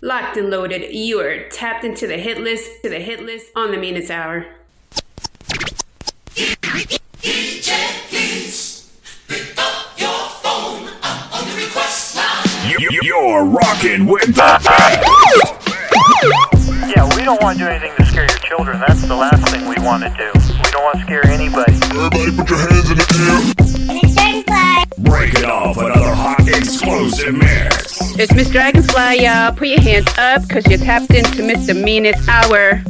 locked and loaded. You are tapped into the hit list on the meanest hour. DJ, please pick up your phone. I'm on the request line. You're rocking with the Yeah, we don't want to do anything to scare your children. That's the last thing we want to do. We don't want to scare anybody. Everybody put your hands in the air. Break it off, another hot explosive mix. It's Miss Dragonfly, y'all. Put your hands up, cause you're tapped into Mr. Meanest Hour.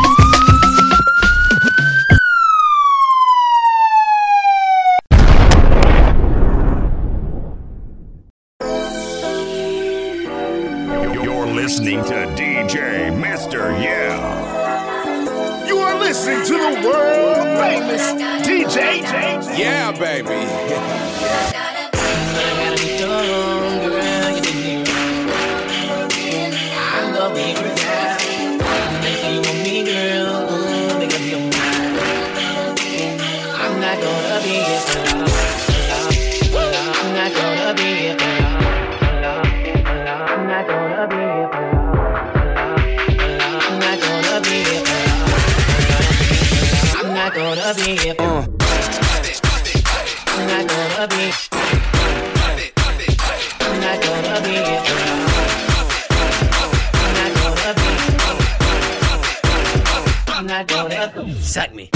You're listening to DJ Mr. Yeah. You are listening to the world famous DJ. Yeah, baby. Suck me.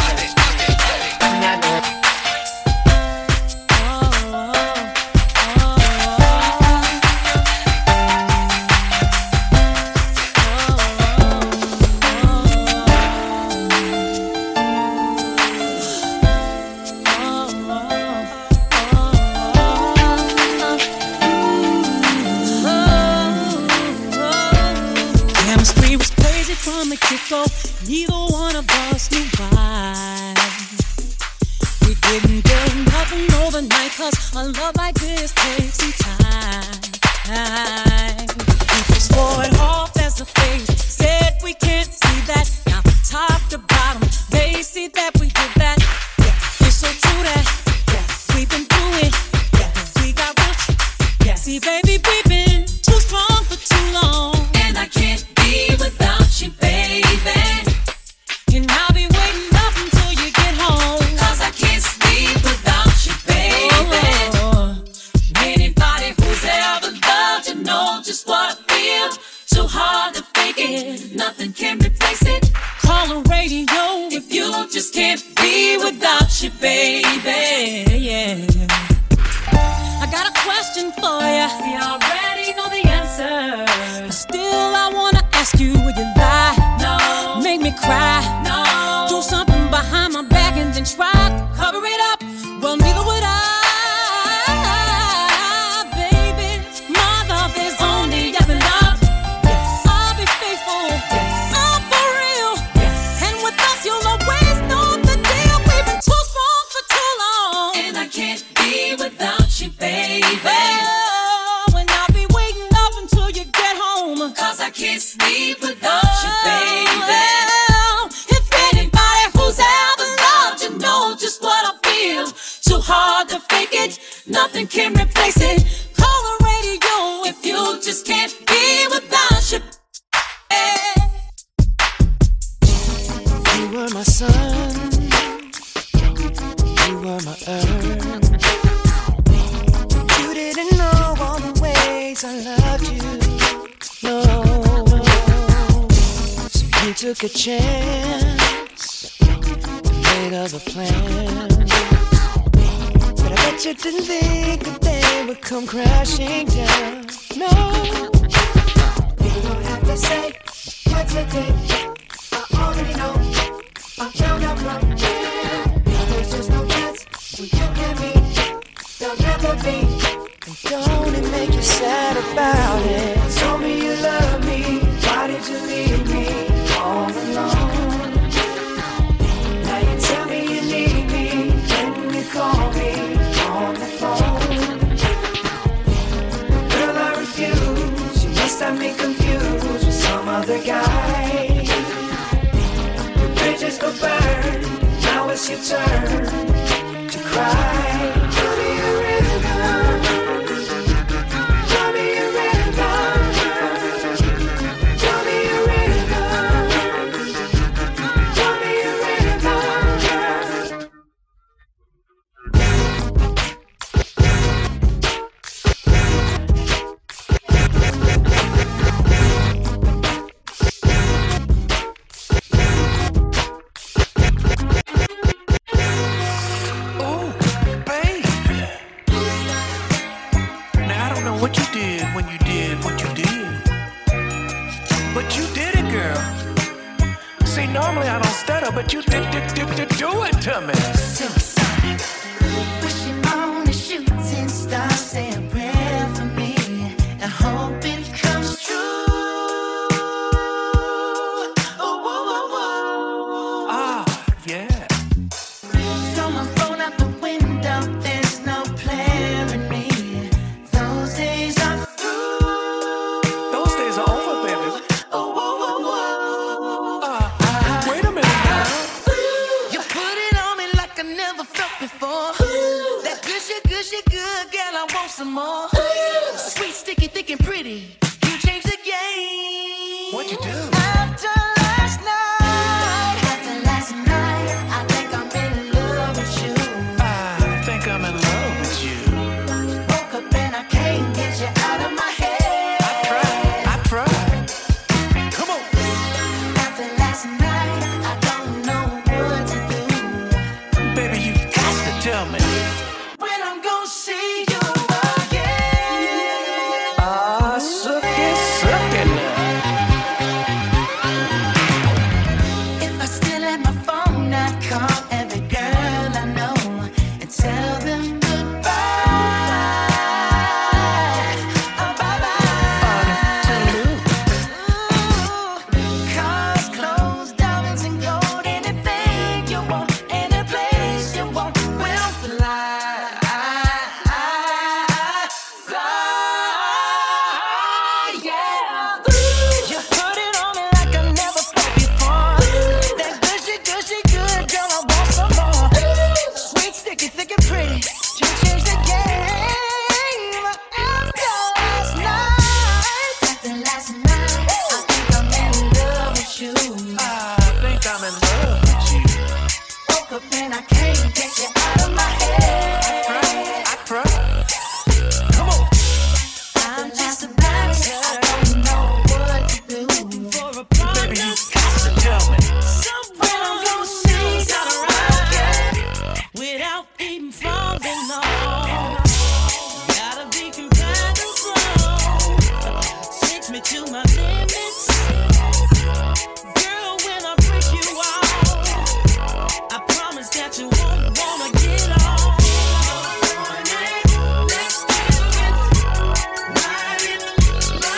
Chemistry was crazy from the get-go. Neither one of us knew why. We didn't build nothing overnight, cause a love like this takes some time. People swore it off as a phase, said we can't see that. Now from top to bottom, they see that we did that. Yeah, it's so true that we've been through it. We got real. See, baby, we've been too strong for too long. And I can't be without you, baby. And I'll be waiting up until you get home. Cause I can't sleep without you, baby. Anybody who's ever loved you know just what I feel. Too hard to fake it, nothing can replace it. Call the radio if you just can't be without you, baby. Yeah. I got a question for ya. We already know the answer, but still I wanna ask you, would you lie? No. Make me cry? No. Do something behind my back and then try to cover it up? Well, neither would I, baby. My love is only up and up. Yes. I'll be faithful. Yes. I'm for real. Yes. And with us you'll always know the deal. We've been too strong for too long. And I can't be without you, baby. Oh, and I'll be waiting up until you get home. Cause I can't sleep without you, baby. If Anybody who's ever loved you know just what I feel. Too hard to fake it, nothing can replace it. call the radio If you just can't be without you, you were my sun, you were my earth. You didn't know all the ways I loved you, no. So you took a chance and made other plans, but I bet you didn't think that they would come crashing down. No, you don't have to say what you did. I already know. I found out from there's just no chance we can be. There'll never be. And don't it make you sad about it? Told me you love me. Why did you leave me all alone? Now you tell me you need me when you call me on the phone. Girl, I refuse. You must have me confused with some other guy. Bridges go burn, now it's your turn to cry. Give me a rhythm, give me a rhythm. you did what you did. But you did it, girl. See, normally I don't stutter, but you did do it to me. Supersonic. Wishing on a shooting star, say a prayer for me. I hope it comes true. Oh, whoa, whoa, whoa. Ah, yeah. Throw my phone out the window, there's no player in me. Those days are through. Those days are over, baby. Oh, whoa, whoa, whoa. Wait a minute now. You put it on me like I never felt before. That gushy, gushy, good girl, I want some more. Sweet, sticky, thick, and pretty. You changed the game. What'd you do? After last night, I think I'm in love with you. I think I'm in love with you. Woke up and I can't get you out of my head. I've tried. Come on. After last night, I don't know what to do. Baby, you got to tell me. When I'm gonna see you again. Ah, suck it now. If I still had my phone, I'd call every girl I know and tell them goodbye. Oh, bye-bye. Cars, clothes, diamonds, and gold. Anything you want, any place you want, we'll fly. Yeah. You put it on me like I never felt before. That gushy, gushy, good girl, I want some more. Sweet, sticky, thick, and pretty. You changed the game. After last night, I think I'm in love with you. I think I'm in love with you. Woke up and I can't get you out of my head. I tried. Come on. I'm just a dancer. I don't know what to do. Baby, you got to tell me. When I'm gonna see you again. Without even falling off. Gotta be compatible. Takes me to my limits. Girl, when I break you off, I promise that you won't wanna get off. Let's do it. Ride it. My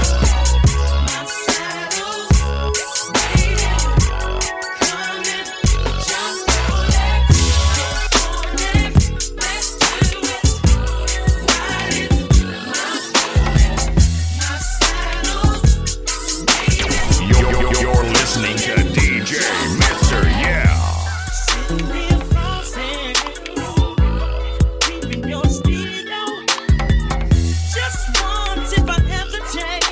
saddle's waiting. Coming. Just go next. Let's do it. Ride it. My saddle's waiting. You're listening to DJ Mr. Yeah. Real frosting. Keeping your stereo. Just once if I hesitate.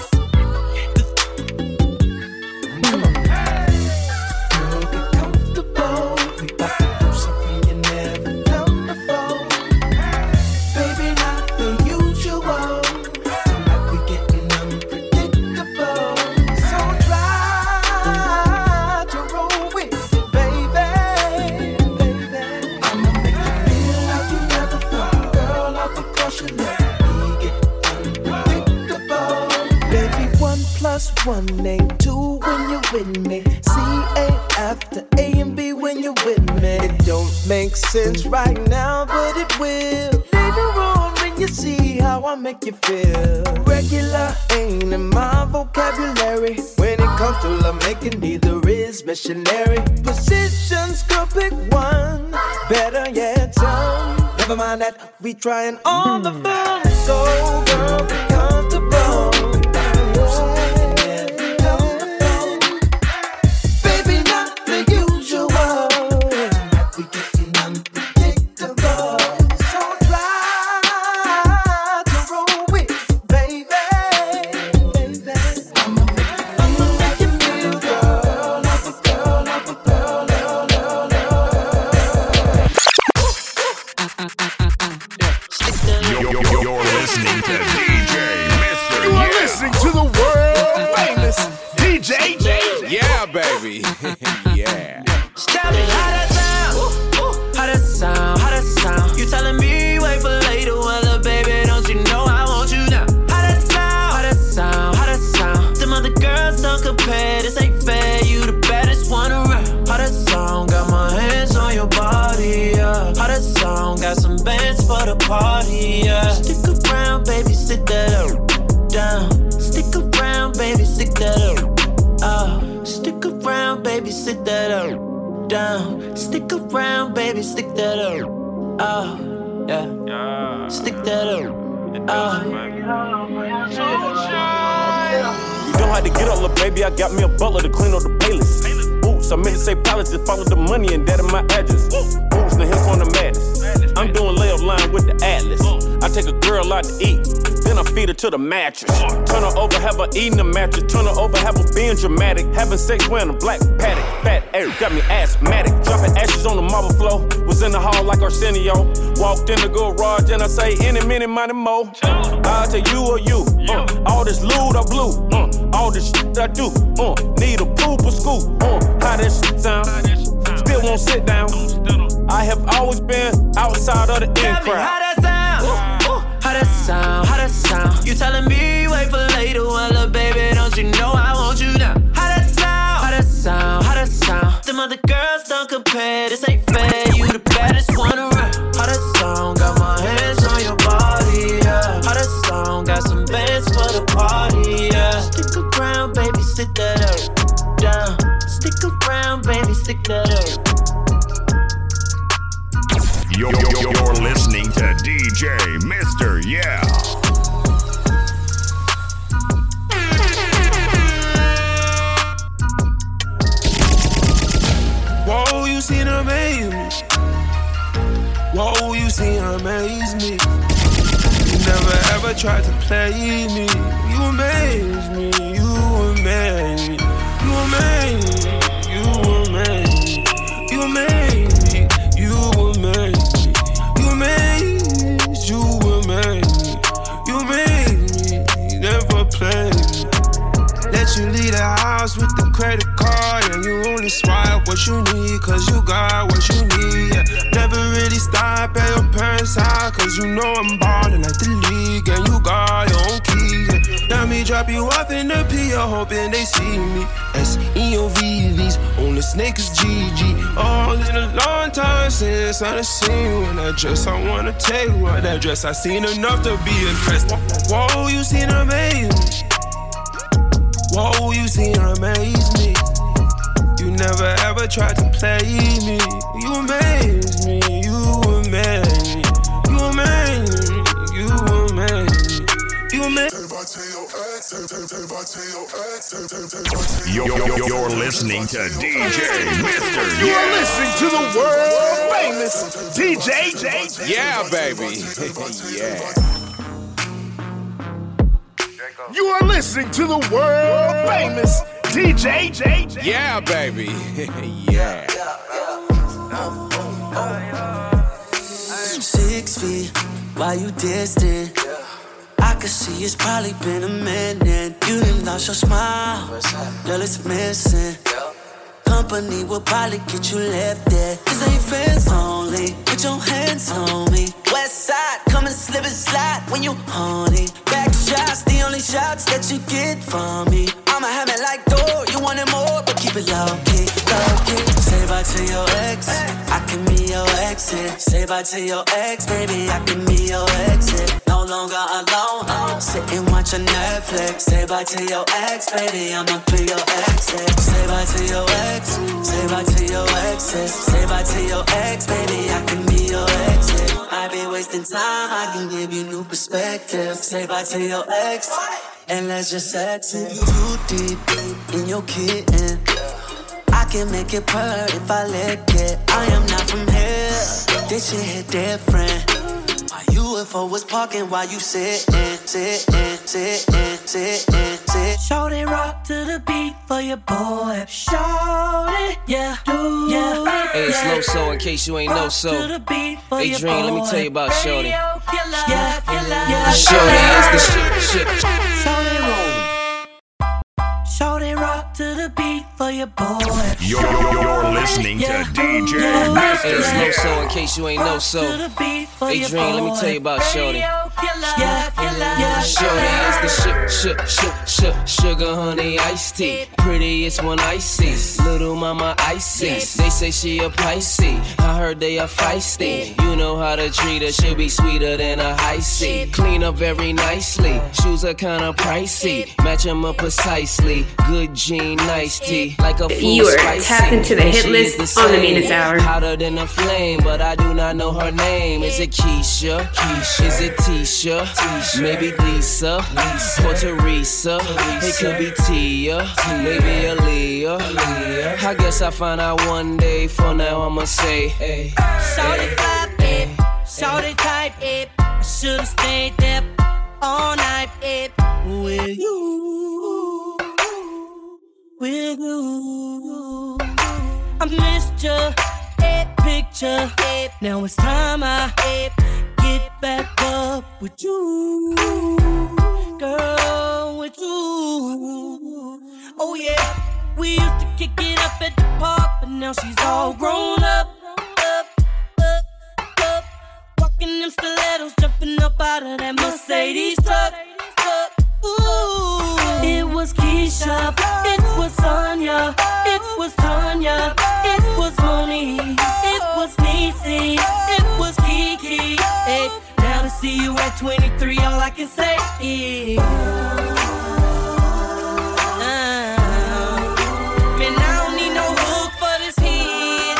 Girl, get comfortable. We about to do something you never done before. Baby, not the usual. Tonight we getting unpredictable. So try to roll with it, baby. I'ma make you feel like you never felt. Girl, I'll be caution that we get unpredictable. Baby, 1 + 1 ain't 2 when you're with me. C ain't after A and B when you're with me. It don't make sense right now, but it will later on when you see how I make you feel. Regular ain't in my vocabulary. When it comes to love making, neither is missionary. Positions, girl, pick one. Better yet, some. Never mind that, we trying all the fun. So, girl, get comfortable. Baby, not the usual. We getting unpredictable. So try to roll with it, baby. I'ma make you feel, girl, like a girl, like a girl, You're listening to DJ Mr. sit that up down. Stick around, baby, stick that up. Oh, yeah. Stick that up. Oh. You don't have to get up, little baby. I got me a butler to clean up the playlist. Boots, I meant to say palace, just follow the money and that in my address. Boots, the hip on the madness. I'm doing layup line with the Atlas. I take a girl out to eat, then I feed her to the mattress. Turn her over, have her eating the mattress. Turn her over, have her being dramatic. Having sex wearing a black paddock. Fat air, got me asthmatic. Dropping ashes on the marble floor. Was in the hall like Arsenio. Walked in the garage and I say, any minute, money more. I'll tell you or you. All this loot I blew. All this shit I do. Need a poop or school. How that shit sound? Still won't sit down. I have always been outside of the in crowd. How that sound? How that sound? How that sound? You telling me wait for later? Well, look, baby, don't you know I want you now? How that sound? How that sound? How that sound? Them other girls don't compare. This ain't fair. You the baddest one around. How that sound? Got my hands on your body, yeah. How that sound? Got some bands for the party, yeah. Stick around, baby, sit that up down. Stick around, baby, stick that up. You're listening to DJ Mr. Yeah. Whoa, you seem to amaze me. Whoa, you seem to amaze me. You never ever tried to play me. You amaze me. You amaze me. You amaze me. You amaze me. You amaze me. You amaze me. You amaze, you amaze me. You amaze me, never play me. Let you leave the house with the credit card, and you only swipe what you need, cause you got what you need. Yeah. Never really stop at your parents' house, cause you know I'm ballin' like the league, and you got your own keys. Yeah. Let me drop you off in the pier, hoping they see me. S-E-O-V-V's, on the snake is GG. Oh, it's been a long time since I done seen you in that dress. I wanna take one that dress. I seen enough to be impressed. Whoa, you seen her amaze me. Whoa, you seen her amaze me. You never ever tried to play me. You amaze me, you amaze me. You amaze me, you amaze me. You amaze me. You're listening to DJ Mr. You are listening to the world famous DJ. Yeah, baby. Yeah. You are listening to the world famous DJ. Yeah, baby. Yeah. 6 feet, why you distant? I can see it's probably been a minute. You done lost your smile, girl, it's missing. Company will probably get you left there. This ain't friends only, put your hands on me. West side, come and slip and slide when you horny. Back shots, the only shots that you get from me. I'ma have it like door, you want it more, but keep it low key, low key. Say bye to your ex, I can be your exit. Say bye to your ex, baby, I can be your exit. No longer alone, sitting watching Netflix. Say bye to your ex, baby, I'ma be your exit. Say bye to your ex, say bye to your exes. Say bye to your ex, baby, I can be your exit. I be wasting time, I can give you new perspective. Say bye to your ex, and let's just exit. Too deep in your kitten, I can make it purr if I lick it. I am not from here, this shit hit different. My UFO was parking while you sitting. Shorty rock to the beat for your boy. Shorty, yeah, Hey, it's Low So in case you ain't know so. Hey, Dream, let me tell you about Shorty. Shorty is the shit. Shorty rock to the beat for your boy. You're listening to DJ Hey, Mr. it's Low So, Yeah. in case you ain't know so. Hey, Dream, let me tell you about Shorty. Shorty is the sugar honey iced tea. Prettiest one I see. Little mama icy. They say she a Pisces. I heard they are feisty. You know how to treat her. She'll be sweeter than a high C. Clean up very nicely. Shoes are kinda pricey. Match them up precisely. Good jean, nice tea. Like a food You are spicy. tapped into the And hit she list is the on the same. Meanest Hour. Hotter than a flame, but I do not know her name. Is it Keisha? Is it Tisha? Maybe Lisa? Or Teresa? It could be Tia. Maybe Aaliyah. I guess I'll find out one day. For now, I'ma say, hey. Shorty fly, babe. Shorty tight, babe. I should've stayed there all night, babe. With you. With you. I missed your picture. Now it's time I get back up with you. Girl, with you. Oh yeah. We used to kick it up at the park, but now she's all grown up. Walking them stilettos, jumping up out of that Mercedes truck. Ooh, it was Keisha, it was Sonia, it was Tanya, it was Moni, it was Niecy, it was Kiki. Hey, now to see you at 23, all I can say is. Man, I don't need no hook for this hit.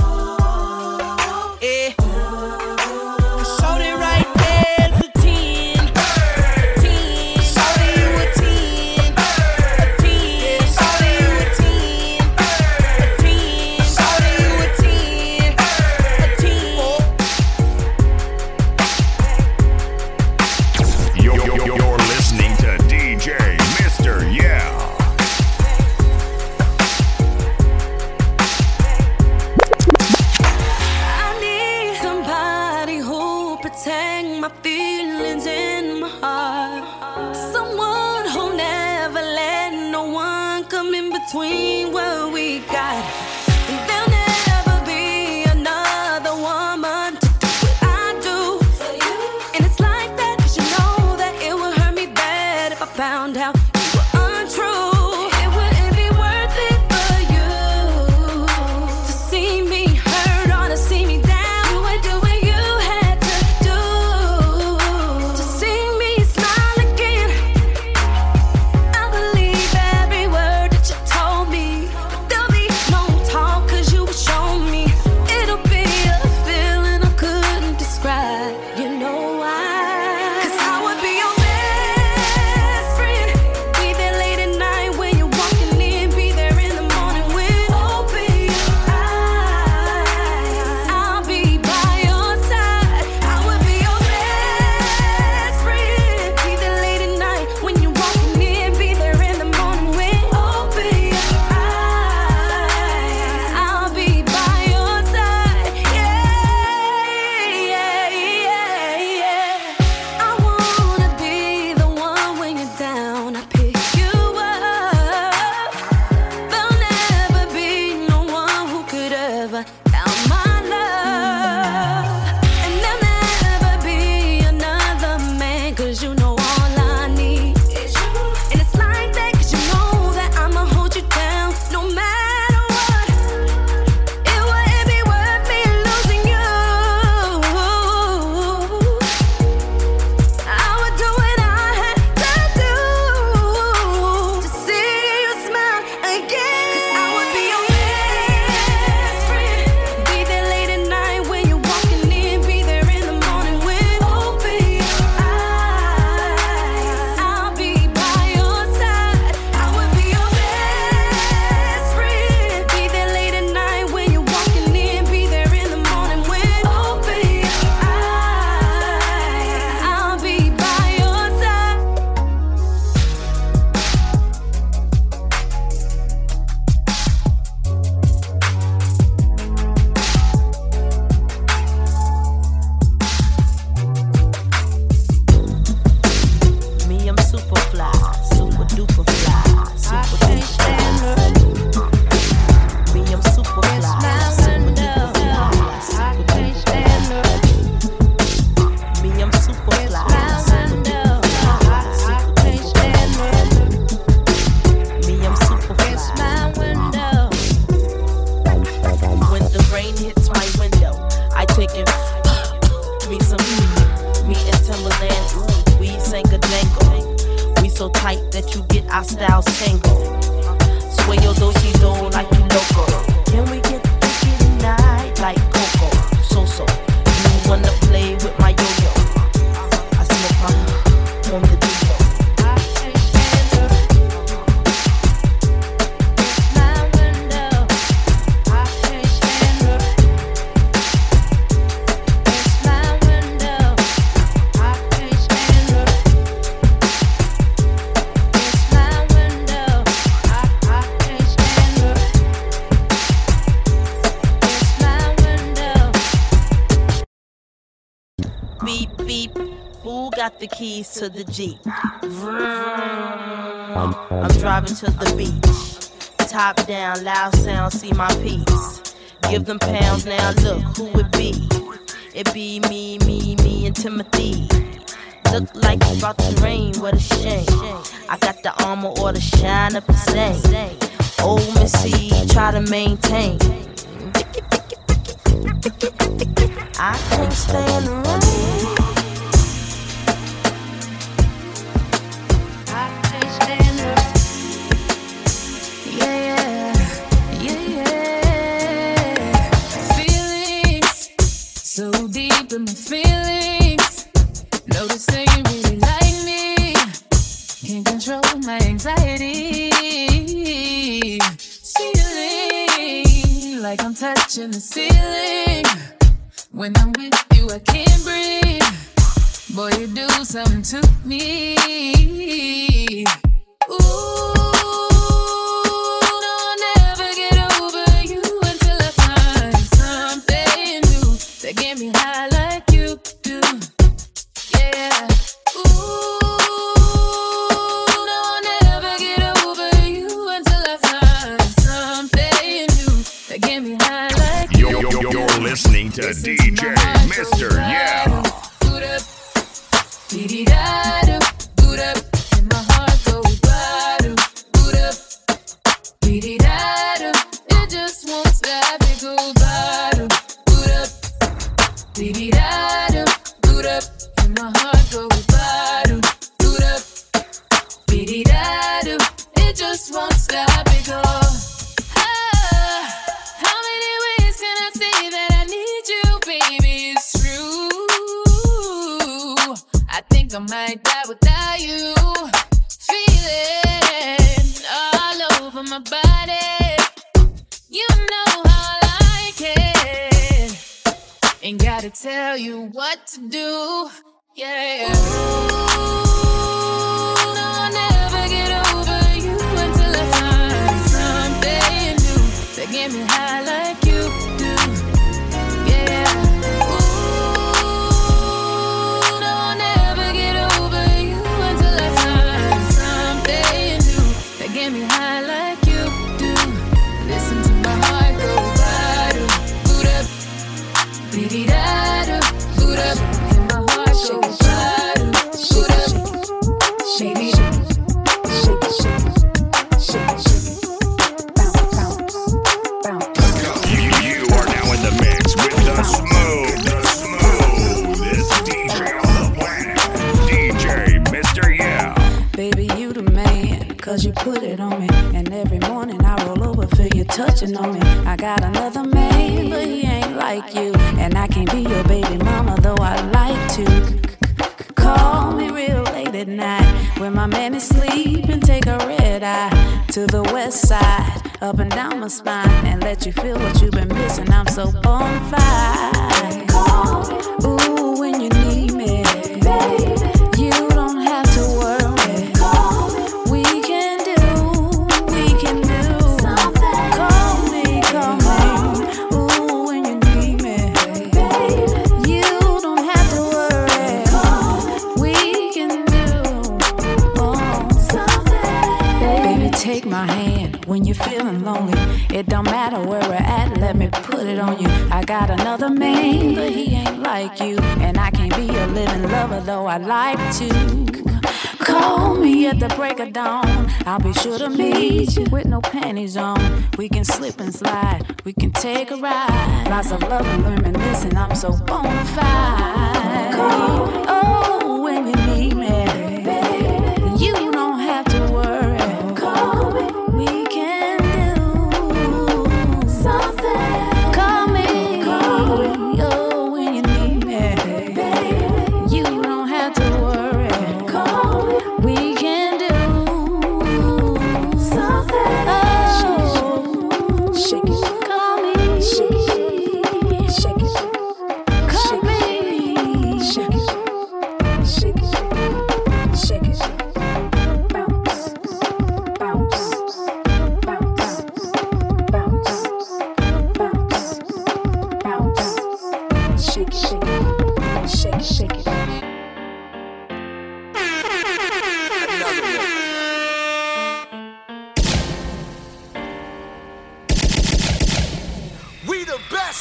Yeah. Showed it right there's a 10. A 10. Showed you a 10. A 10. Showed you a 10. A 10. Showed you a 10. A 10. You're listening to DJ Mr. Yeah. I need somebody who'll protect my feelings in my heart. Someone who'll never let no one come in between what we got. And there'll never be another woman to do what I do for you. And it's like that 'cause you know that it would hurt me bad if I found out you were untrue. It wouldn't be worth it for you to see me hurt or to see me down. You would do what you had to do to see me smile again. I believe every word that you told me, but there'll be no talk 'cause you will show me. It'll be a feeling I couldn't describe. You know why? 'Cause I would be your best friend. Be there late at night when you're walking in. Be there in the morning when open your eyes. I'll be by your side. I would be your best friend. Be there late at night when you're walking in. Be there in the morning when open your eyes. I'll be by your side. I wanna be the one when you're down. I pick you up. There'll never be no one who could ever out my love. And there'll never be another man 'cause you know all I need is you. And it's like that 'cause you know that I'ma hold you down no matter what. It wouldn't be worth me losing you. I would do what I had to do to see you smile again. 'Cause I would be your best friend. Be there late at night when you're walking in. Be there in the morning when open your eyes. I'll be by your side. I would be your best friend. Be there late at night when you're walking in. Be there in the morning when open your eyes. I'll be by your side. Me, I'm super fly, super duper fly, super duper fly. Me, I'm super fly, tight that you get our styles tangled. Sway your do-si-do like you loco. Can we get freaky tonight like Coco? So-so, you wanna play with my yo-yo? I smoke my on the D-Lo. Beep, beep, who got the keys to the Jeep? I'm driving to the beach. Top down, loud sound, see my piece. Give them pounds, now look who it be. It be me and Timothy. Look like it's about to rain, what a shame. I got the armor or the shine up the same. Old Missy, try to maintain. I can't stand the rain. I can't stand the yeah. Feelings so deep in my feelings. Notice that you really like me. Can't control my anxiety. Feeling like I'm touching the ceiling. When I'm with you, I can't breathe. Boy, you do something to me. Ooh, no, I'll never get over you until I find something new that get me high like you do. Yeah. Ooh, no, I'll never get over you until I find something new that get me high like you do. You're listening to DJ Mr. Yeah. Boot up, dee-dee-da-do, boot up, and my heart goes ba-do, boot up, dee-dee-da-do, it just won't stop, it goes ba-do, boot up, dee-dee-da-do, boot up, and my heart goes ba-do, boot up, dee-dee-da-do, it just won't stop, it goes. How many ways can I say that I need you, baby? It's true. I think I might die without you. Feeling all over my body. You know how I like it. Ain't gotta tell you what to do. Yeah. Ooh, no, I'll never get over you until I find something new that get me high like you do. Yeah. Get me high like you do. Listen to my heart go ba-do, boot up, dee-dee-da-do, boot up, and my heart go ba-do, boot up, shake it, shake it, shake it, shake it, bounce, bounce, bounce. You are now in the mix with the smoothest DJ on the planet, DJ Mr. Yeah. Baby, you the man, 'cause you put it on me. And every morning I roll over, feel you touching on me. I got another man, but he ain't like you. And I can't be your baby mama, though I like to. Call me real late at night when my man is sleeping. Take a red eye to the west side, up and down my spine, and let you feel what you've been missing. I'm so on fire. Call me, ooh, when you need me, baby. You don't have to worry. Take my hand when you're feeling lonely. It don't matter where we're at, let me put it on you. I got another man, but he ain't like you. And I can't be a living lover, though I like to. Call me at the break of dawn. I'll be sure to meet you with no panties on. We can slip and slide, we can take a ride. Lots of love and reminiscing, I'm so bona fide. Call, oh, when you need me, baby. You don't have to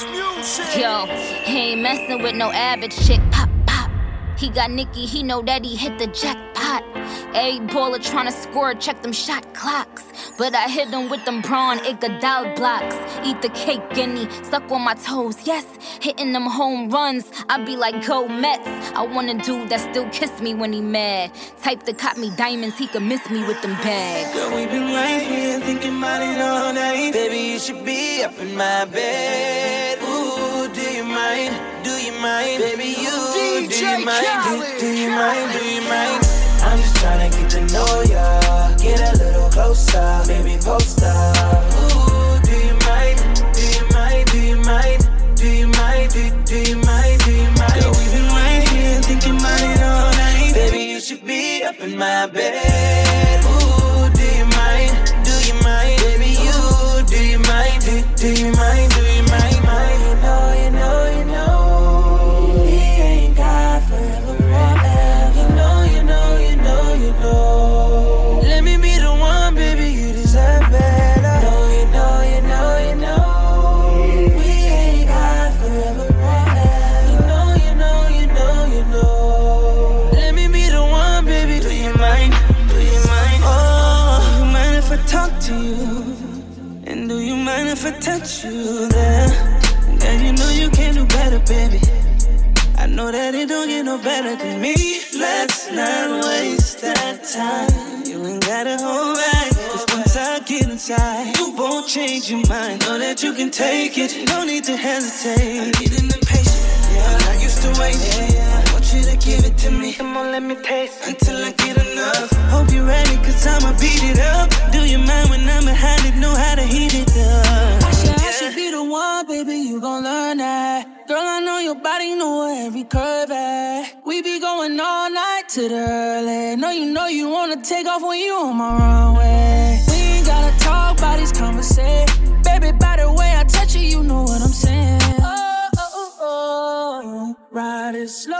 Yo, he ain't messing with no average chick. Pop, pop. He got Nicky, he know that he hit the jackpot. Every baller tryna score, check them shot clocks. But I hit him with them Braun Iguodala blocks. Eat the cake, guinea, stuck on my toes, yes. Hitting them home runs, I be like, go Mets. I want a dude that still kiss me when he mad. Type that caught me diamonds, he could miss me with them bags. Girl, we been right here thinking about it all night. Baby, you should be up in my bed. Ooh, do you mind? Do you mind? Baby, you, do you mind? Do you mind? Do you mind? I'm just tryna get to know ya. Get a little closer, baby, post up. Ooh, do you mind? Do you mind? Do you mind? Do you mind? Do you mind? Do you mind? Girl, we've been right here thinking about it all night. Baby, you should be up in my bed. Ooh, do you mind? Do you mind? Baby, you, do you mind? Do you mind? Do you mind? You know, he ain't got forever. Let me be the one, baby, you deserve better. You know, we ain't got forever. You know. Let me be the one, baby, do you mind? Do you mind? Oh, do you mind if I talk to you? And do you mind if I touch you there? Girl, you know you can do better, baby. I know that it don't get no better than me. Let's not waste that time. You ain't gotta hold back, 'cause once I get inside, you won't change your mind. Know that you can take it, no need to hesitate. I'm getting impatient, yeah, I'm not used to waiting. I want you to give it to me, come on, let me taste until I get enough. Hope you're ready, 'cause I'ma beat it up. Do you mind when I'm behind it, know how to heat it up? I should be the one, baby, you gon' learn that. Girl, I know your body, know every curve at. We be going all night to the early. No, you know you wanna take off when you on my runway. We ain't gotta talk about these conversations. Baby, by the way I touch you, you know what I'm saying. Oh, ride it slow.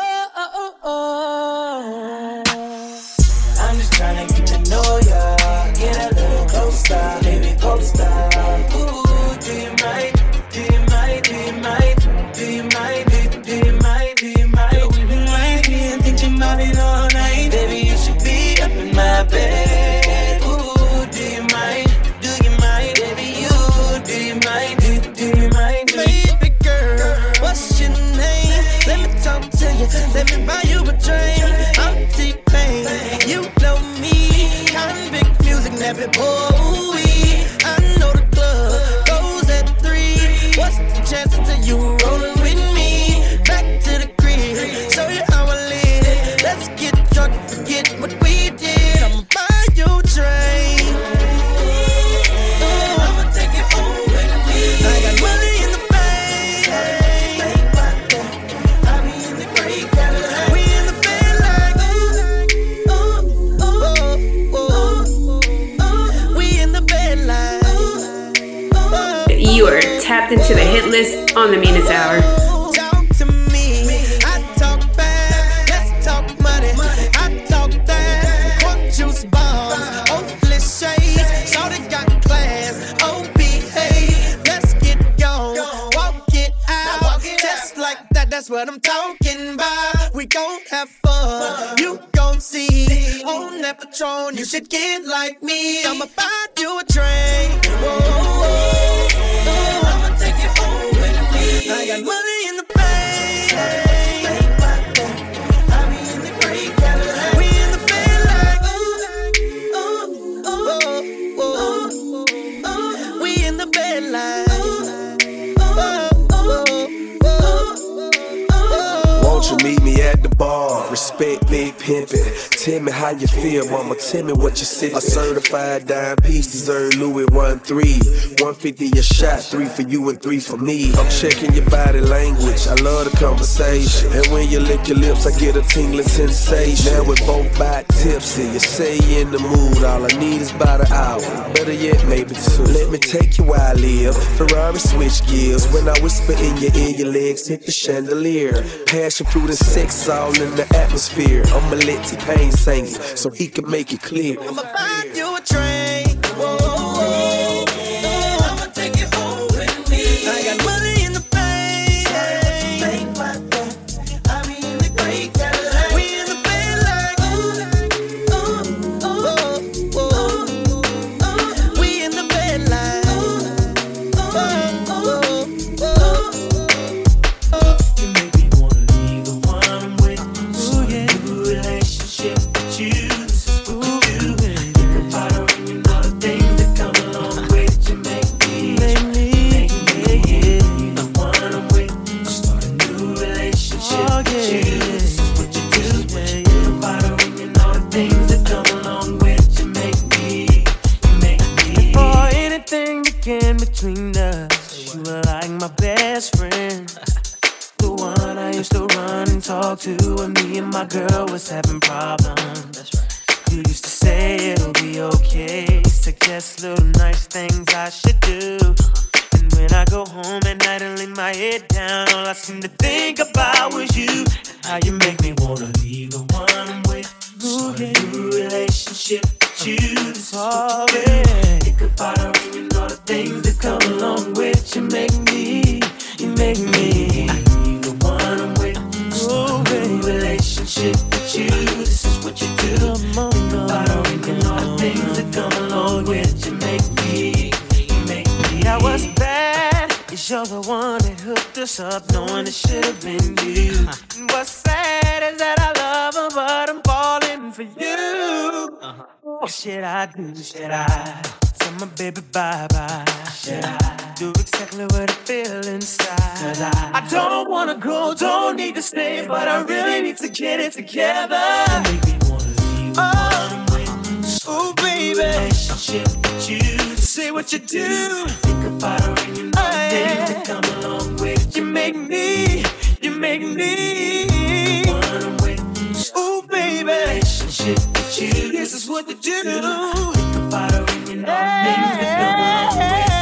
I'm just tryna get to know ya. Get a little closer, baby, post up. Ooh, do you mind? Do you mind? Do you mind? Do you mind? Do you mind? Do you mind? Girl, we've been right here thinking about it all night. Baby, you should be up in my bed. Ooh, do you mind? Do you mind? Baby, you, do you mind? Do you mind? Baby girl, what's your name? Let me talk to you. Let me buy you a drink. I'm T-Pain. You know me. Convict music, never boy. I know the club goes at 3. What's the chances of you rolling with me? Back to the crib, show you how I live. Let's get drunk and forget what we did. I'ma buy you a drink. Ooh, I'ma take you home with me. I got money in the bank. I be in the great Cadillac. We in the bed like we in the bed like. You are tapped into the hit list on the meanest hour. Talk to me, I talk back. Let's talk money, I talk that. Quote juice bombs, Oakley shades. Shorty got class, OBA. Let's get gone, walk it out. Just like that, that's what I'm talking about. We gon' have fun, you gon' see. On that Patron, you should get like me. I'ma buy you a drink. Whoa. I'ma take you home with me. I got money in the bank. I be in the great Cadillac. We in the bed like we in the bed like Won't you meet me at the bar? Respect big pimpin'. Tell me how you feel, mama. Tell me what you sippin'. A certified dime piece deserve Louis 1-3. 150 a shot, 3 for you and 3 for me. I'm checking your body language. I love the conversation. And when you lick your lips, I get a tingling sensation. Now we're both back tipsy. You say you in the mood. All I need is about an hour. Better yet, maybe 2. Let me take you where I live. Ferrari switch gears. When I whisper in your ear, your legs hit the chandelier. Passion fruit and sex all in the atmosphere. I'ma let T-Pain sing it so he can make it clear. I'ma buy you a drink. Whoa. I'ma take you home with me. I got money in the bank. girl was having problems. That's right. You used to say it'll be okay. Suggest little nice things I should do. And when I go home at night and lay my head down, all I seem to think about was you. How you make me wanna leave the one I'm with. Start a new relationship with you. This all think about her and all the things that come along with you. Make me. I need the one I'm with. Start a new relationship with you. This is what you do. Think about her and all the things that come along with you. Make me. I was bad, 'cause you're the one that hooked us up, knowing it should have been you. And what's sad is that I love her, but I'm falling for you. What should I do? Should I tell my baby bye-bye? Should I do exactly what I feel inside? 'Cause I don't wanna go, don't need to stay, but I really need to get it together. Make me wanna leave the one with. Oh, baby, relationship with you. Say what you do. Think about her and you know the things that come along with. You make me. One with. Ooh, baby. Relationship with you. This is what you do. Think about her and you know the things that come along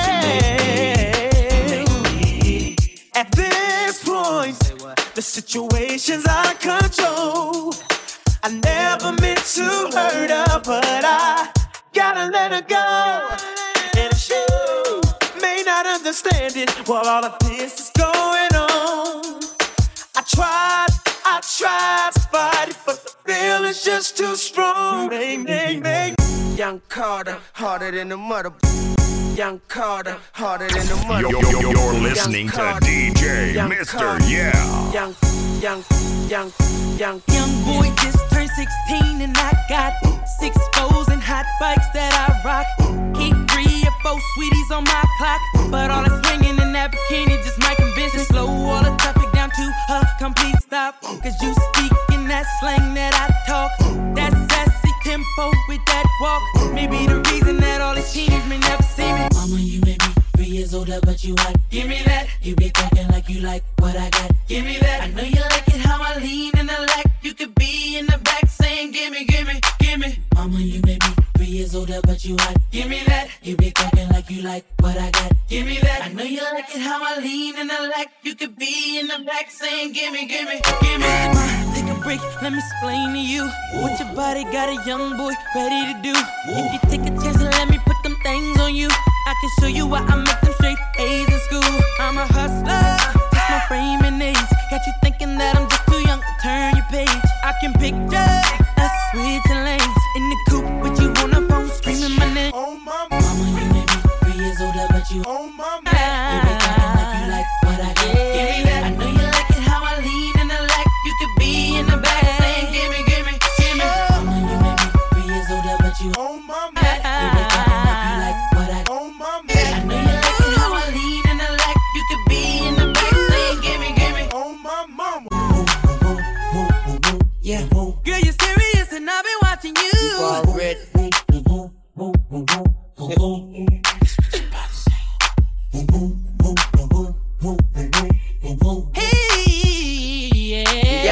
with. You make me. At this point, the situation's out of control. I never meant to hurt her, but I gotta let her go. And if she may not understand it while all of this is going on, I tried to fight it, but the feeling's just too strong. Young Carter, harder than the mother. Young Carter, harder than the mother. You're listening to DJ Mr. Yeah. Young boy just turned 16 and I got 6 foes and hot bikes that I rock. Keep 3 or 4 sweeties on my clock, but all that's swinging in that bikini just making business. Slow all the traffic down to a complete stop. 'Cause you speak in that slang that I talk. That sassy tempo with that walk. Maybe the reason that all these teenies may never see me. Mama, you may be 3 years older, but you hot. Give me that. You be talking like you like what I got. Give me that. I know you like it how I lean in the lack. You could be in the back saying, gimme. Mama, you may be 3 years older, but you hot. Give me that. You be talking like you like what I got. Give me that. I know you like it how I lean in the lack. You could be in the back saying, gimme. Take a break, let me explain to you what your body got a young boy ready to do. If you take a chance and let me put them things on you, I can show you why I make them straight A's in school. I'm a hustler, just my frame and age. Got you thinking that I'm just too young to turn your page. I can picture us switching lanes in the coupe with you on the phone screaming my name. Oh mama, you may be 3 years older, but you mama. You be talking like you like what I got. Give me that. I know you like it how I lean in the lack. You could be in the back saying gimme. Mama, you may be 3 years older, but you mama. You be talking like you like what I got. Mama. I know you like it how I lean in the lack. You could be in the back saying gimme. Oh my mama. Yeah. Girl, you're serious and I've been watching you. You already. Hey, yeah.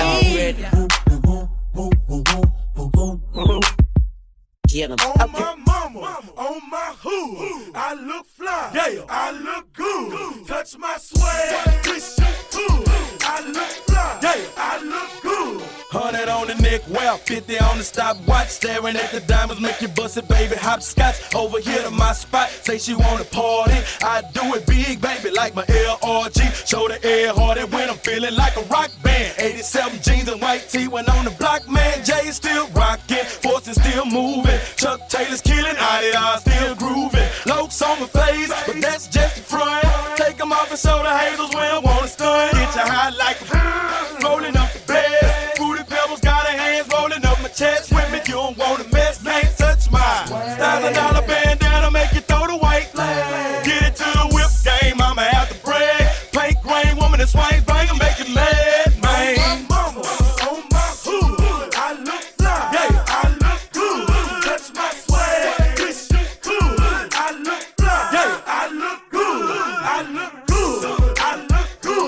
Get 'em. On my mama, on my who, I look fly, yeah, I look good. Touch my swag, this shit cool. I look fly, yeah, I look good. 100 on the neck, well, 50 on the stopwatch. Staring at the diamonds, make you bust it, baby. Hopscotch over here to my spot. Say she wanna party, I do it big, baby, like my LRG. Show the air harder when I'm feeling like a rock band. 87 jeans and white tee when on the block, man. Jay is still rocking, Force is still moving. Chuck Taylor's killing, I still grooving. Lokes on my face, but that's just the front. Take them off and show the haters when I wanna stun. Get you high like a rolling up the bed. Fruity Pebbles got her hands rolling up my chest. With me, you don't wanna mess, can't touch mine. $1,000 bandana, make you throw the white flag. Get it to the whip game, I'ma have to brag. Paint grain, woman that swings, bang and make it mad, man. On my mama, on my hood, I look fly, yeah, I look good. Touch my swag, this shit cool. I look fly, yeah, I look good. I look good, I look good.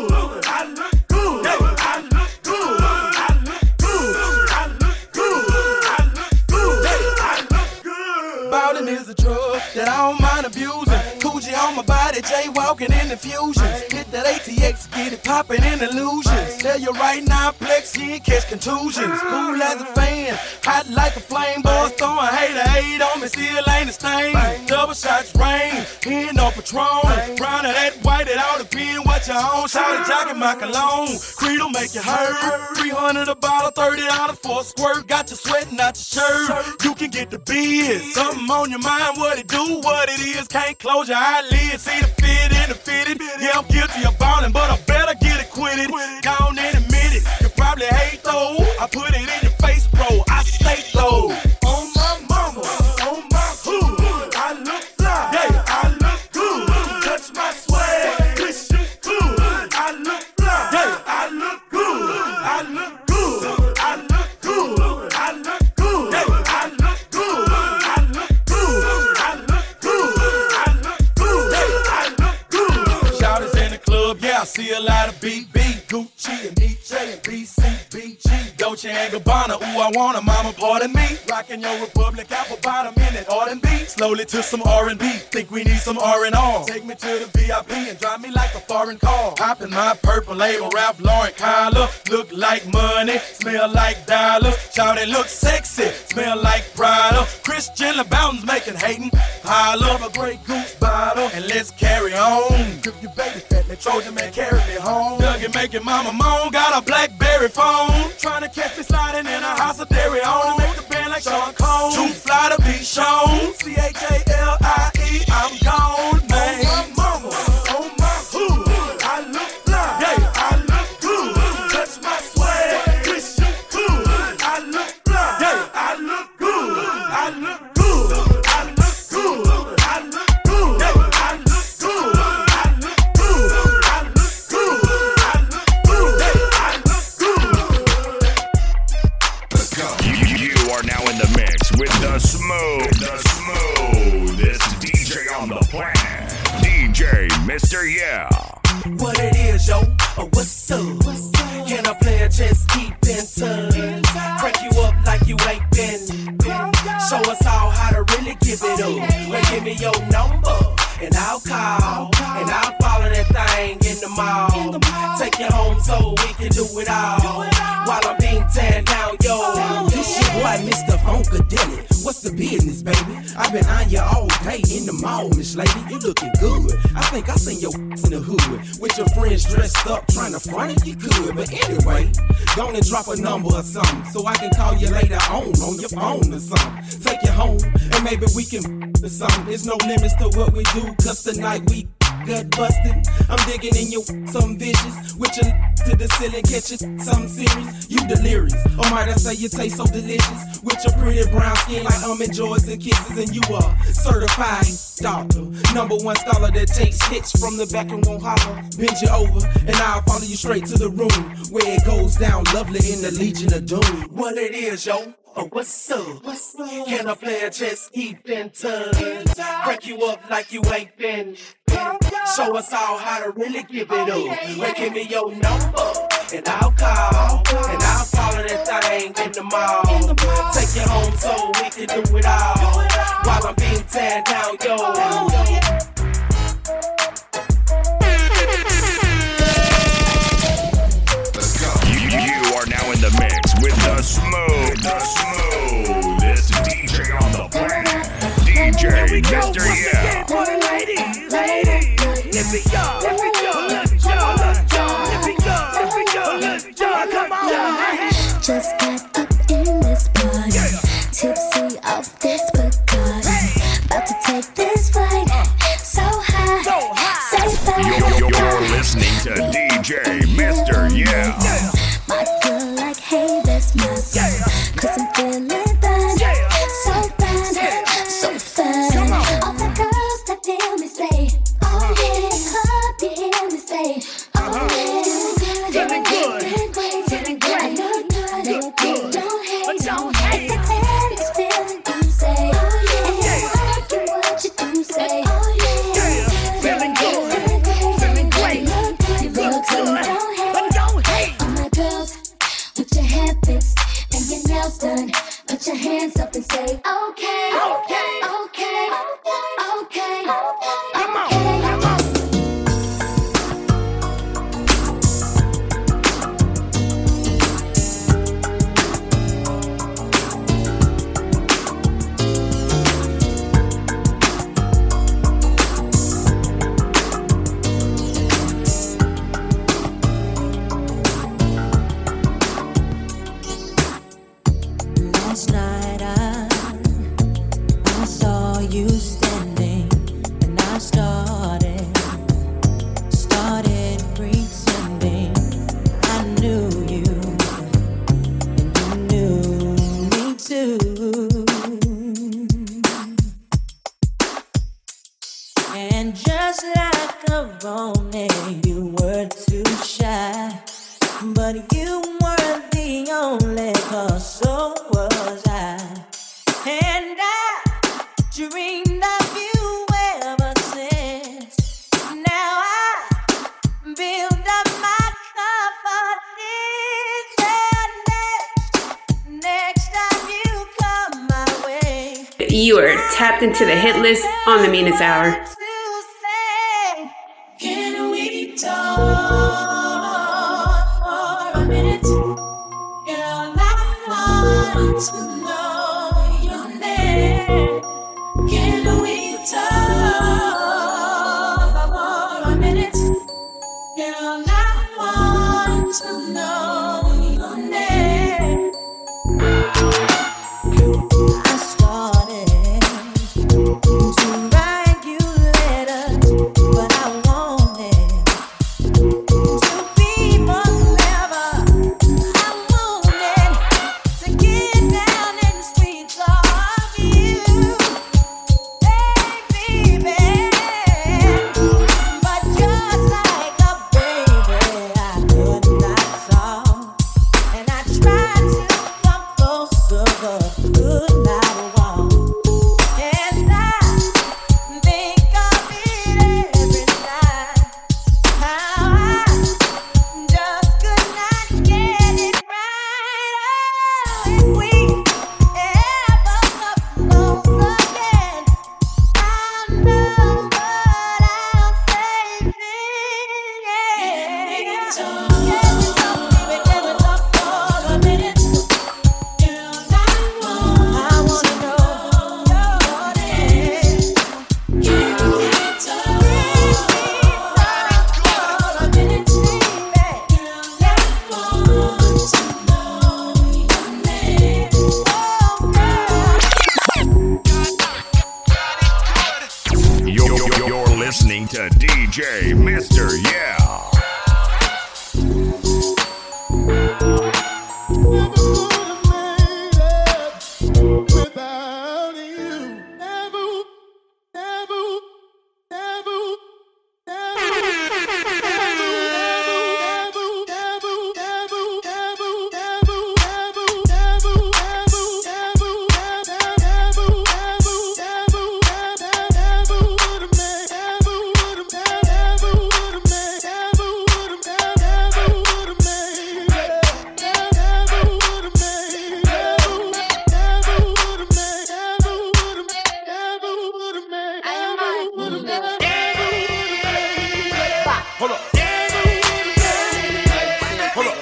Ballin' is a drug that I don't mind abusing. Coogee on my body, jaywalking in the fusion. Hit that ATX, get it poppin' in illusions. Tell you right now, Plex, you ain't catch contusions. Cool as a fan, hot like a flame. Boys throwing hate on me, still ain't a stain. Double shots rain, here no Patron. Brown of that white, it all depend what you own. Shout a jockey, my cologne. Creed'll make you hurt. 300 a bottle, $30 for a squirt. Got you sweating out your shirt. You can get the biz. Something on your mind, what it do, what it is. Can't close your eyelids. See the fit in the fitted. Yeah, I'm guilty of ballin', but I better get acquitted. Gone and admit it. You probably hate though. I put it in your face, bro. I stay low. On my mama, on my hood, I look fly. Yeah, I look good. Touch my swag, this shit good. I look fly. Yeah, I look good. I look good. I look good. I look good. Yeah, I look good. I look good. I look good. I look good. Yeah, I look good. Shouters in the club, yeah, I see a lot of BB, Gucci and DJ and BCBG, Dolce and Gabbana. Ooh, I want a mama, pardon me. Rockin' your Republic apple bottom in it, R&B. Slowly to some R&B, think we need some R&R. Take me to the VIP and drive me like a foreign car. Poppin' my purple label, Ralph Lauren collar. Look like money, smell like dollars. Shout it look sexy, smell like Prada. Christian LeBounton's making hatin'. Pile up a Grey Goose bottle and let's carry on. Grip your baby fat, let Trojan man carry me home. Dougie making mama moan, got a BlackBerry phone. Trying to catch me sliding in a house of dairy on. Make the band like Sean Cone. Too fly to be shown. CHALIE, I'm gone, man. On my mama, on my hood, I look fly. Yeah, I look good. Touch my swag, this shit good. I look fly. Yeah, I look good. I look good. I look good. I look good. Yeah, I look good. I look good. I look good. I look good. Yeah, I look good. You are now in the mix with the smoothest DJ on the planet, DJ Mr. Yeah. What it is, yo? What's up? Can I play a chance? Keep in touch. Crank you up like you ain't been. Show us all how to really give it up. Well, give me your number and I'll call and I'll follow that thing in the mall. Take you home so we can do it all while I'm being tan down, yo. This your boy, Mr. Funkadelic. What's the business, baby? I've been on you all day in the mall, Miss Lady. You looking good. I think I seen your in the hood with your friends dressed up trying to front if you could. But anyway, go and drop a number or something so I can call you later on your phone or something. Take you home and maybe we can or something. There's no limits to what we do, cause tonight we gut busting. I'm digging in you some vicious with your to the ceiling, catching something serious. You delirious, or might I say you taste so delicious with your pretty brown skin like almond joys and kisses. And you are certified doctor, #1 scholar that takes hits from the back and won't holler. Bend you over and I'll follow you straight to the room where it goes down lovely in the Legion of Doom. What it is, yo? What's up? Can I play a chess? Keep in touch. Crank you up like you ain't been. Show us all how to really give it up. Well, give me your number and I'll call and I'll follow that thing in the mall. Take you home so we can do it all while I'm being tan down, yo. You are now in the mix with the smoothest DJ on the planet, DJ Mr. Yeah. Just got up in this party, tipsy off this Bacardi, about to take this flight, so high, say bye. You're listening to DJ Mr. Yeah. Might feel like, hey, that's my song, cause I'm feeling fine, so fine, so fine. All the girls that hear me say, oh yeah, club, you hear me say, oh yeah, feeling good, feeling great, feeling great. standing, and I started pretending I knew you, and you knew me too. And just like a romance, you were too shy, but you weren't the only cause, so was I. And I dreamed of you ever since. Now I build up my confidence, and next time you come my way, You are tapped into the hit list on the Meanest Hour. can we talk for a minute? Girl, I want to know your name. Can we talk for a minute? Girl, I want to know your name. I started to write you letters, but I wanted to be more clever. I wanted to get down and sweet talk you, baby. But just like a baby, I could not talk, and I tried to come closer, but could not walk. And I think of it every night, how I just could not get it right. Oh, if we ever come close again, I know what I'll say then. Can we talk, baby, can we talk for a minute? Girl, I wanna know your name. Can we talk for a minute, baby? Girl, I want to know your name. You're listening to DJ Mr. Yeah. Without you, never, never, never, Hold up. Hold up.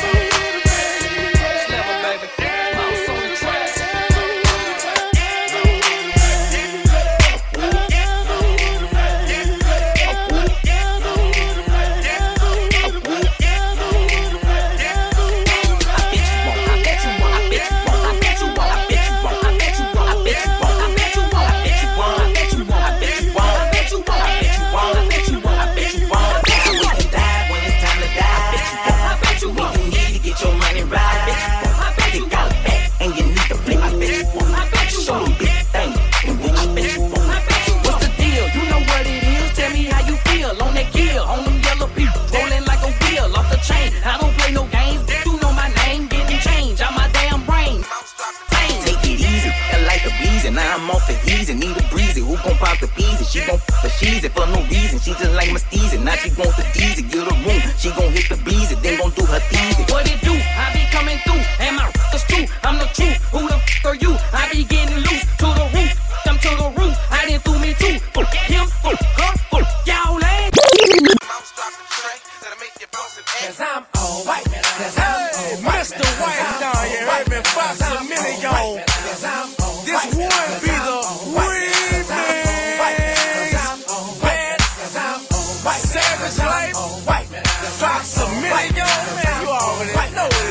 She gon' f*** she's it for no reason. She just like my steezy. Now she want the D's, get a room. She gon' hit the bees, then gon' do her teasy. What it do? I be coming through, and my is true. I'm the truth. Who the f are you? I be getting loose to the roof. I'm to the roof. I didn't do me too. Him, her, y'all ain't. Cause I'm all white. Hey, Mr. White down here. Heard me for a minute, y'all. This one be the remix. Bad, savage life. Fox a minute, y'all. Man, you already know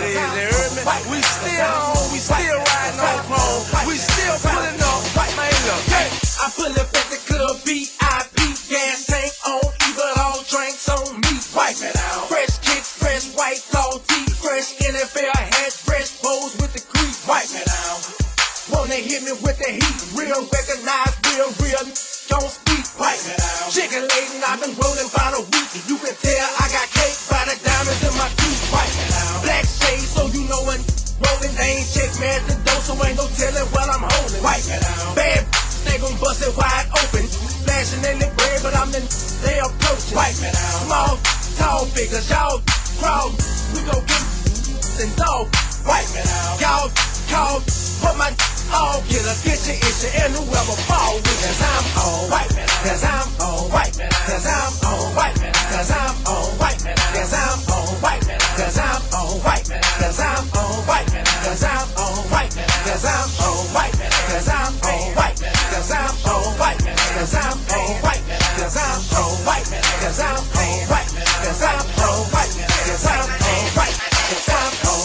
real, don't speak white. Chicken laden, I've been rolling about a week. You can tell I got cake by the diamonds in my teeth. White. Black shades, so you know when rolling, they ain't check man the dough, so ain't no telling what I'm holding. White. Bad, they gon' bust it wide open. Flashing in the bread, but I'm in, they approaching. White. Small, tall figures, y'all crawl. We gon' get and dog. White. Y'all call, put my all killer, get your issue, and whoever fall with, cause I'm on white, cause I'm on white, cause I'm on white, cause I'm on white, cause I'm on white, cause I'm on white, cause I'm on white, cause I'm on white, cause I'm on white, cause I'm on white, cause I'm on white, cause I'm on white, cause I'm on white, cause I'm on white, cause I'm on white, cause I'm on white, cause I'm on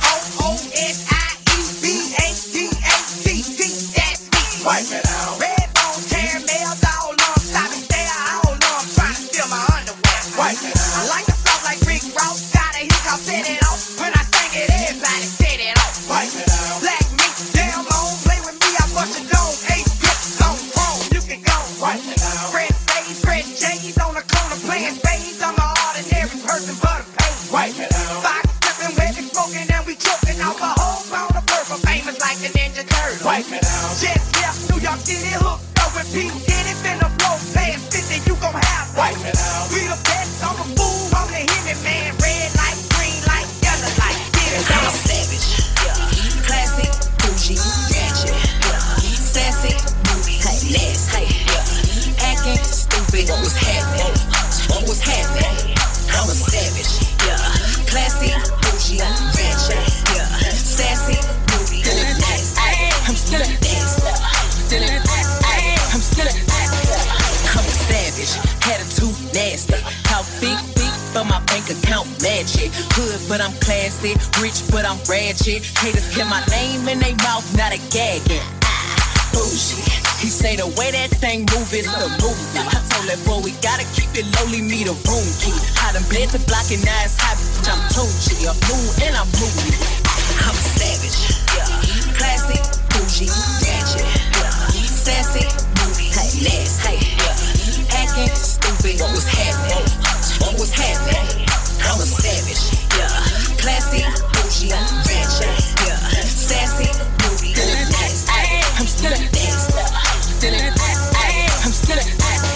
white man out. Red bone, caramels all on, stop and stare all on, trying to steal my underwear. White man out. I like the flow like Rick Ross, got a hiccup, set it off. When I sing it, everybody set it off. White man out. Black meat, damn long, play with me, I bust your dome. 8 clips on chrome, you can go. White man out. Fred Spades, Fred J's on the corner playing spades. I'm an ordinary person, but a pain. White man out. Fox stepping, where they smoking, and we choking off a whole pound of purple. Famous like the Ninja Turtle. White man out. New York City hook, going P. Diddy finna blow past 50, you gon' have white man out. We the best on the fool, on the hit man. Red light, green light, yellow light. I'm a savage, yeah. Classy, bougie, ratchet, yeah. Sassy, moody, nasty, yeah. Acting stupid, what's happening? What's happening? I'm a savage, yeah. Classy, bougie, ratchet, yeah. Sassy, moody, nasty. I'm still a nasty. I'm still I'm a savage, attitude nasty. Talk big, but my bank account match it. Hood, but I'm classy. Rich, but I'm ratchet. Haters get my name in their mouth, not a gagging. Bullshit. He say the way that thing move is a movie. I told that boy we gotta keep it lowly, me the room key. I done bled the block and now it's hot, bitch, I'm Tunchi. I'm mood and I'm moody. I'm a savage, yeah. Classy, bougie, ratchet, yeah. Sassy, moody, nasty, yeah. Acting stupid, what's happening? What's happening? I'm a savage, yeah. Classy, bougie, ratchet, yeah. Sassy, moody, nasty. I'm still a nasty. I'm still a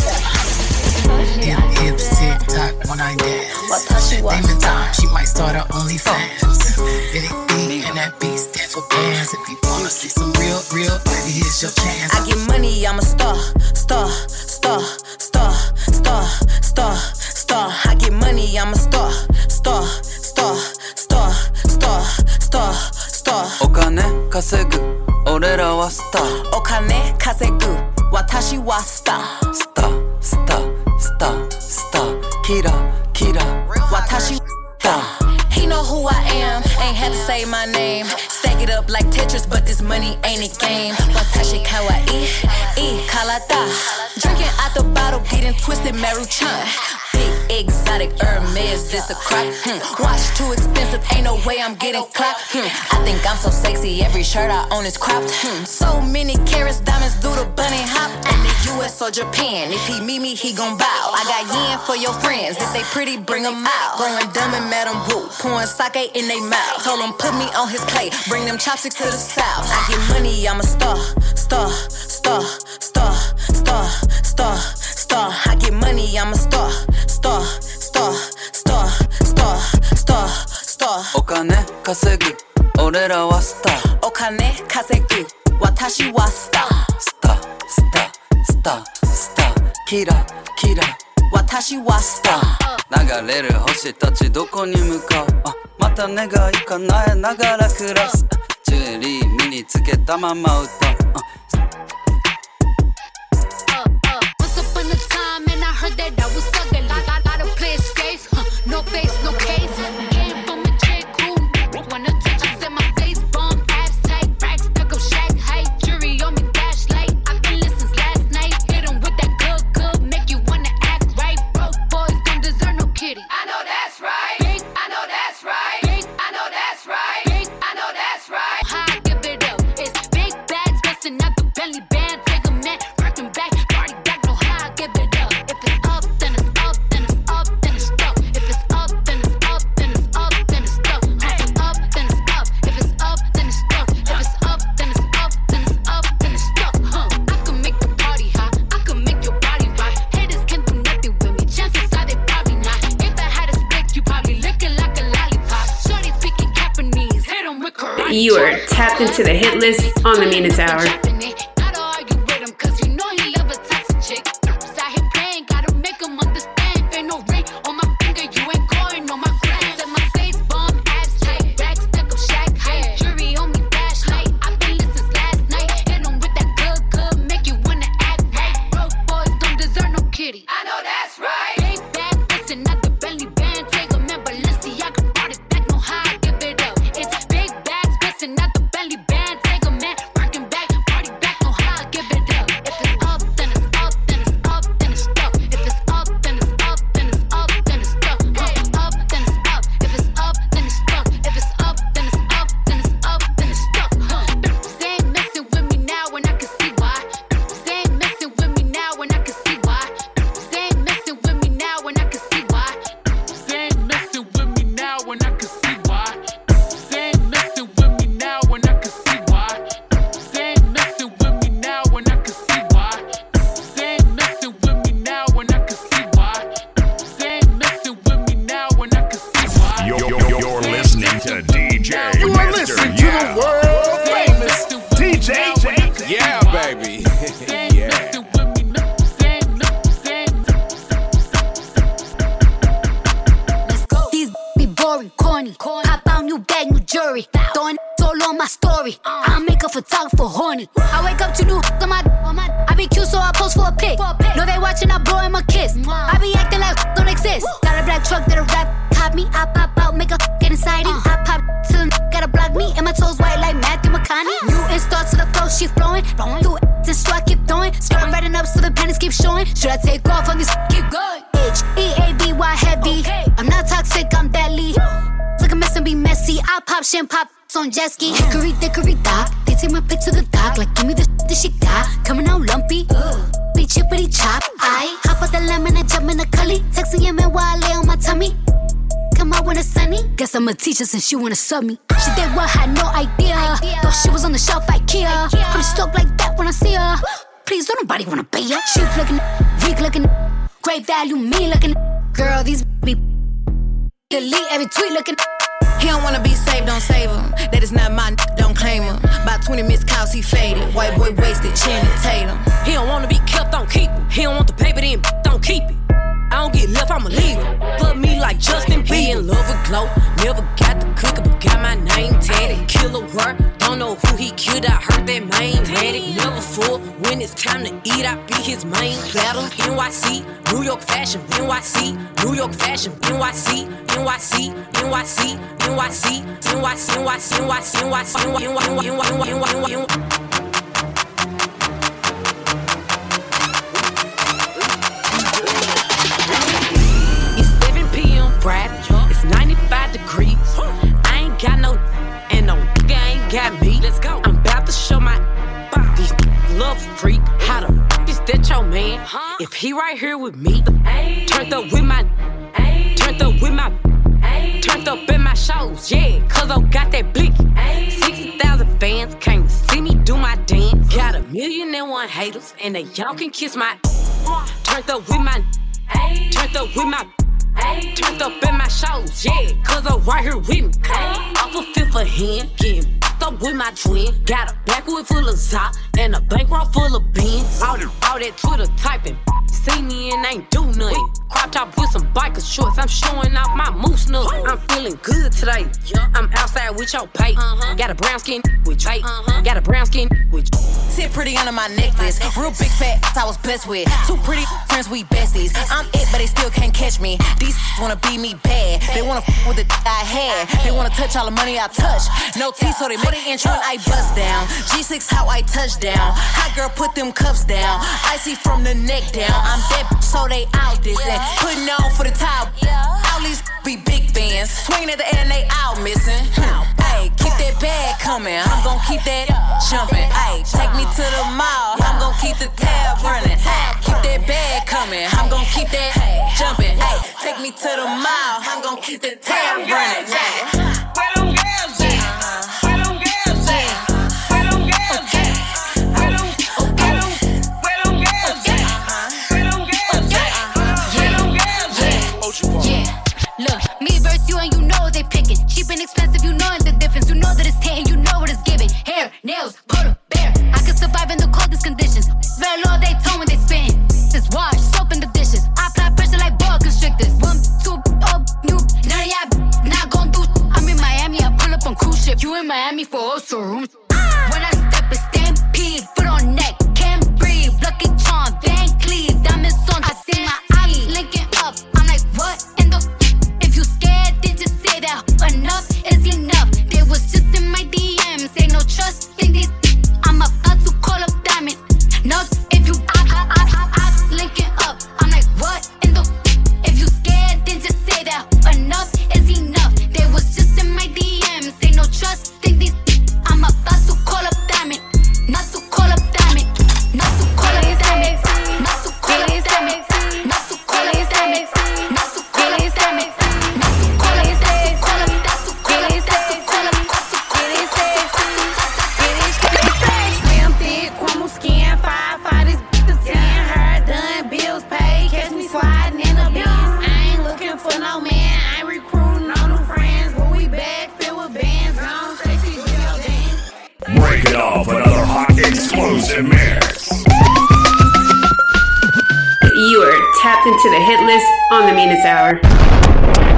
hips, tick-tock, when I dance. Shit, demon time, she might start her OnlyFans. Big and that beat stands for bands. If you wanna see some real, baby, here's your chance. I get money, I'm a star. I get money, I'm a star. お金稼ぐ、俺らはスター。お金稼ぐ、私はスター。スター、キラ、私はスター。He know who I am, ain't had to say my name. Stack it up like Tetris, but this money ain't a game. Watashi kawaii, kalata. Drinking out the bottle, getting twisted, Maruchan. Big exotic Hermes, this a crop. Watch too expensive, ain't no way I'm getting clapped. I think I'm so sexy, every shirt I own is cropped. So many carats, diamonds do the bunny hop. In the US or Japan, if he meet me, he gon' bow. I got yen for your friends, if they pretty, bring them out. Growing dumb and Madam Woo, pouring sake in they mouth. Told him put me on his plate, bring them chopsticks to the south. I get money, I'm a star. I get money, I'm a star. お金稼ぐ、俺らはスター。お金稼ぐ、私はスター。スター、キラ、私はスター。流れる星たちどこに向かう？また願い叶えながら暮らす。ジュエリー身につけたまま歌う。 Once upon a time and I heard that I was thugging. Lot of players safe, no face, no case. Came from a chick who wanna touch us in my face. Bomb, abs tight, racks, stuck up shack height. Jury on me, flashlight. I've been listening last night. Hit 'em with that good, make you wanna act right. Broke boys don't deserve no kitty. I know that's right. I know that's right. I know that's right. I know that's right. How I give it up? It's big bags, You are tapped into the hit list on the Meanest Hour. Pop on jet ski, hickory dock. They take my pick to the dock, like give me the she got. Coming out lumpy, be chippity chop. I hop out the lemon and jump in the cully. Texting your man while I lay on my tummy. Come out when it's sunny. Guess I'm a teacher since she wanna sub me. She did what, had no idea. Thought she was on the shelf at Ikea. I'm stoked like that when I see her. Please don't nobody wanna pay her. Cheap looking, weak looking, great value, me looking. Girl, these be delete every tweet looking. He don't wanna be saved, don't save him. That is not my don't claim him. About 20 missed calls, he faded. White boy wasted, Channing Tatum. He don't wanna be kept, don't keep him. He don't want the paper, then don't keep it. I don't get left, I'ma leave him. Fuck me like Justin Bieber. Be in love with Glow. Never got the cookie, but got my name tatted. Killer work, don't know who he killed. I heard that main ready. Never full, when it's time to eat, I be his main platter. NYC, New York fashion. NYC, New York fashion. NYC, NYC, NYC, NYC, NYC, NYC, NYC. Friday, it's 95 degrees. I ain't got no, and no nigga ain't got me. Let's go. I'm about to show my these love freak how to is that your man? If he right here with me, turned up with my, turned up with my, turned up in my shows, yeah. Cause I got that blicky. 60,000 fans came to see me do my dance. Got 1,000,001 haters, and they y'all can kiss my. Turned up with my, turned up with my. Turned up in my shows, yeah, cause I'm right here with me. Off a fifth of hand, getting up with my twin. Got a backwood full of top and a bankroll full of beans. All that Twitter typing, see me and ain't do nothing. Crop top with some biker shorts, I'm showing off my moose nut. I'm feeling good today. I'm outside with your pay. Got a brown skin with Jay. Got a brown skin with. Sit pretty under my necklace. Real big fat I was blessed with. Two pretty friends, we besties. I'm it, but they still can't catch me. These wanna be me bad. They wanna with the I had. They wanna touch all the money I touch. No teeth, so they made it intro and I bust down. G6 how I touch down. Hot girl put them cuffs down. Icy from the neck down. I'm that so they out this and putting on for the top. All these be big bands. Swinging at the end, they out missing. Hey, keep that bag coming. I'm gon' keep that jumping. Hey, take me to the mall. I'm gon' keep the tab running. Keep that bag coming. I'm gon' keep that jumping. Hey, take me to the mall. I'm gon' keep the tab running. Where them girls at? Where them girls at? Where them girls at? Where them girls at? Where them girls at? Where them girls at? Yeah, look, me versus you and you know they picking. Cheap and expensive, you know the difference. You know that it's hitting, you know tapped into the hit list on the Meanest Hour.